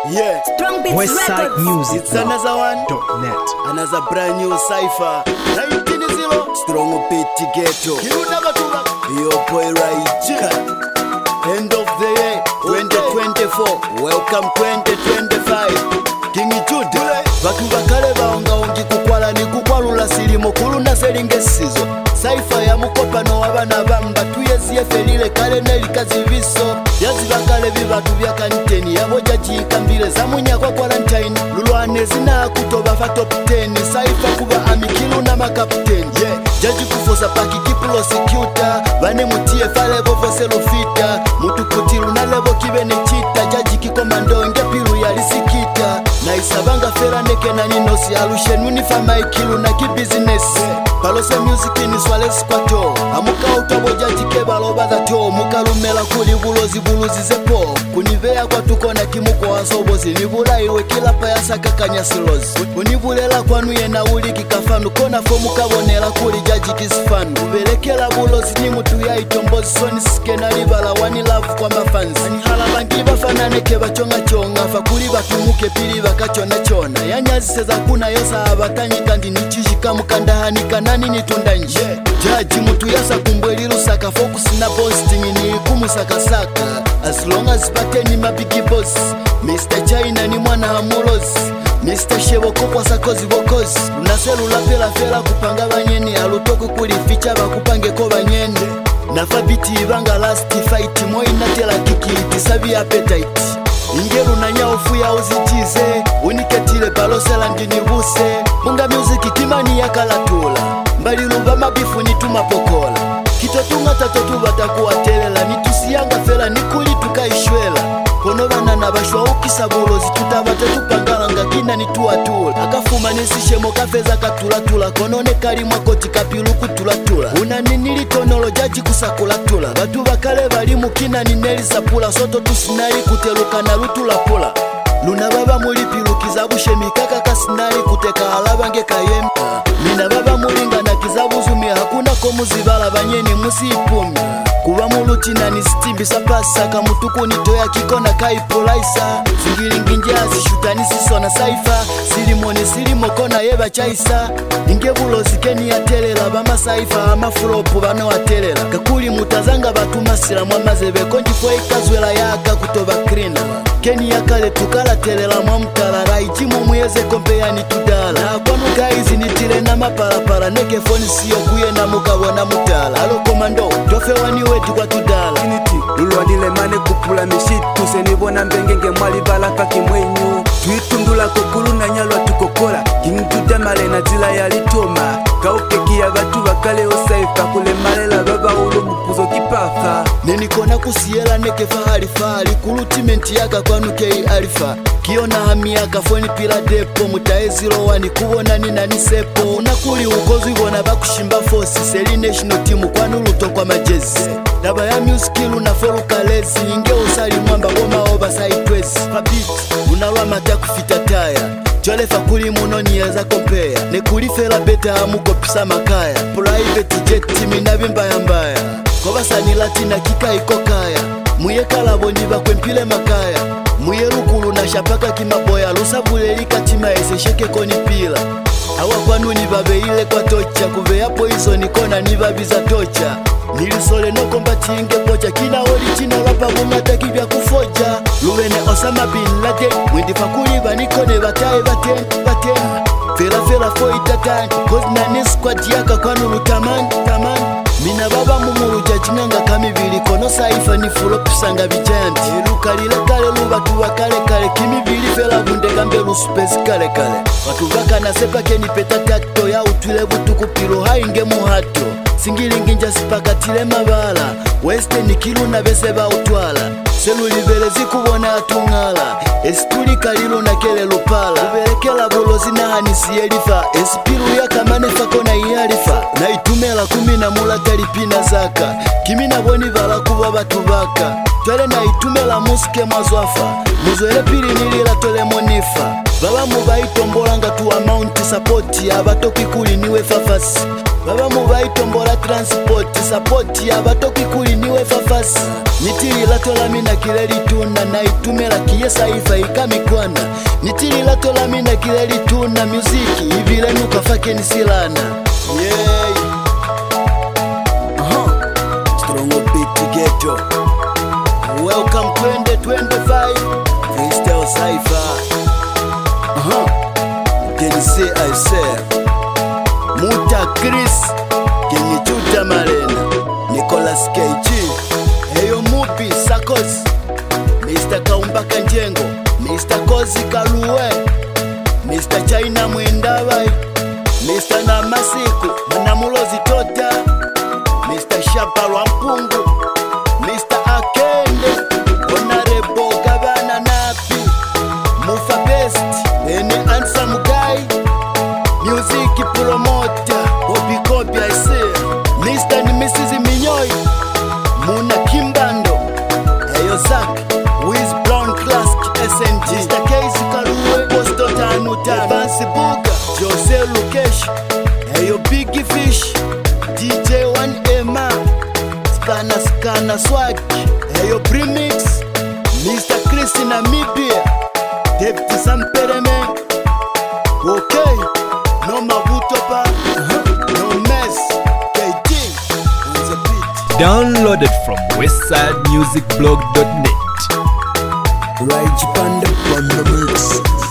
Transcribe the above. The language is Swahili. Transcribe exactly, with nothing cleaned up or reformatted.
Yeah, Westside Music. It's another one. Dot net. Another brand new cipher. nineteen zero. Strong beat ghetto. Your boy Raija. End of the year twenty twenty-four. Welcome twenty twenty-five. King Jude. Batu bakale baonga ongi kukwala ni kukwalula silimo kulunda selingesizo. Cipher ya mukopa no abana bamba tuyeziye felile kale nelikazi viso. Yazi bakale bibatu bya kanteni yaboja chikambile zamunya kwa quarantine. Lulwane zina kutoba fa top ten. Cipher kuba amikilu na makapteni. Yeah, jaji kufosa paki kipulo secuta. Bane mutie fale bofo selofita. Mutu kutilu na lebo kibene chita. Jaji kikomando nge pilu ya lisikita. Na isabanga fera neke na ninosi alushen unifama ikilu na kibusiness. Palose music ni swale squato. Amuka utaboja jike baloba dhato. Muka lumela kuli bulozi buluzi zepo. Kunivea kwa tuko na kimuko wa sobozi. Nibula iwe kila payasa kakanya silozi. Unibulela kwa nuye na uli kikafanu. Kona fomu kabonela kuli jaji kisfanu. Ubelekela bulozi ni mutu ya itombozi. Soni skena libala wani love kwa mafans. Ani halabangi bafana neke bachonga chonga. Fakuli batumuke pili bakachona chona. Yanyazi seza kuna yosa abatanyi kandi nichishika mukandahani kanani nitunda nje. Jaji mutu yasa kumbweli lusaka. Focus na posting ni kumusaka saka. As long as pateni mabigi boss. Mister China ni mwana hamulozi. Mister Sheboko kwa sakozi bokozi. Unaselula pela fela kupanga banyeni. Alutoku kuli ficha bakupange ko banyende. Nafabiti ibanga last fight. Moi natela kiki itisabi appetite. Ingelu na nyaufu ya uzitize. Uniketile palosela ndinibuse. Munga music kimani ya kalatula. Mbali lumba mabifu nitumapokola. Kitotunga tatotu batakuwa telela. Nitusiyanga fela nikuli tukaishwela. Kono bana na bashwa ukisabulo zitutabate tupangalanga kina nituatula. Akafuma nisishemo kafeza katulatula. Kono ne kali mwakoti kapilu kutulatula. Unanini tonolo jaji kusakulatula. Batu bakale bali mukina nineli sapula. Soto tusinari kuteluka na lutula pula. Luna baba mulipilu kizabushe mikaka kasinari kuteka halabange kayempa. Mina baba mulinga na kizabuzumi hakuna komuzibala banyeni musipumi. Kuba mulutina ni stimbi sapasa kamutuku nitoya kikona kaipolaisa. Singilingi njazi shutani sisona saifa. Silimoni silimo kona yeba chaisa. Inge bulozi keni ya telela bama saifa ama fulopu bano wa telela. Kakuli mutazanga batu masila mwamaze bekonji kwa ikazwela yaka kutoba krina. Keni ya kale tukala telela mwamtala. Raijimu mweze kompe ya nitudala. Na kwanu kaizi nitile na mapalapala. Neke foni siyo kuye na muka wana mutala. Alo komando tofe wani wetu kwa tudala. Lulwa dile mane kupula mishitu. Senibona mbengenge mwali balaka kimwenyu. Tuitundula kukulu na nyalwa tukokola. Kingututa male na zila ya litoma. Kaukeki ya batu bakale osaifa. Kule malela baba ulu mupuzo kipafa. Neni kona kusiela neke fahari fahari. Kulutimenti yaka kwa nukei alifa. Kiona hami yaka foni pila depo. Mutaezilo wani kubona nina nisepo. Unakuli ukozu ibona bakushimba fosi. Seli national team kwa nuluto kwa majezi. Daba ya musikilu na foru kalezi. Inge usali mwamba goma oba saitwezi. Pabit, unalwa mata kufita taya. Jole fakuli muno niyeza kompea. Nekulifela beta hamuko pisa makaya. Private jet minabi mbaya mbaya. Kobasani latina kika iko kaya. Muye kalaboni bakwempile makaya. Muye lukulu na shapaka kimaboya. Lusabule lika tima ese sheke koni pila. Awa kwanu ni babe ile kwa tocha. Kuve ya poison kona ni babiza tocha. Nilisole no kombati inge pocha. Kina original rapa mungata kibya kufoja. Luwene Osama Bin Laden. Wendi fakuli banikone batae baten baten. Fela fela fo itatanti. Kozi na ni squad yaka kwanu lutaman taman. Mina baba mumuru jachinanga kamibili. Kono saifa ni fulopisanga vijanti. Iluka lile kale lubatu wakale kale. Kimibili fela bundega mbelu supezi kale kale. Watu waka na sepa keni peta takto. Ya utwile butu kupilo hainge muhato. Singilingi njasipaka tile mabala. Weste ni kilu na beseba utwala. Seluli belezi kubona atungala. Esituli kalilu na kele lupala. Ubelekela bolozi na hanisi elifa. Esipiru ya kamanefa kona ialifa. Na itumela kumi na mula talipina zaka. Kimina boni vala kuba batubaka. Twele na itumela musike mwazwafa. Muzwele pili nilila tole monifa. baba mubayitombola nga tu amount support abatoki kuli niwe fafasi baba mubayitombola transport support abatoki kuli niwe fafasi nitilila tolamina kile lituna naitumela kiyesa ifa ikamikwana nitilila tolamina kile lituna muziki ibile nukafake nisilana yeah uh-huh. Strong beat ghetto. Welcome twenty twenty-five Freestyle Cypher. Uh-huh. Can you say I say Muta Chris Kenye Chuta Marena Nicholas K G Heyo Mupi Sakos Mister Kaumba Kanjengo Mister Kozi Kaluwe Mister China Mwendawai Mister Namasiku Manamulozi Tota Mister Shapalwa Mpungu Mister Akende Honorable Gavana Napi Mufa Best Ene Handsome Guy Music Promoter Bobby Kobi I say Mister and Missus Minyoi Muna Kimbando Eyo Zak Wiz Brown Classic S N G Mister Casey Karuwe Posto Tanu Tanu Fancy Buga Jose Lukesh Eyo Biggie Fish D J one Emma Skana Skana Swag Eyo Premix Mister Chris Namibia David Sampereme Okay No Mabutopa uh-huh. No Mess K T on the beat. Downloaded from westside music blog dot net. Rage Panda on the mix.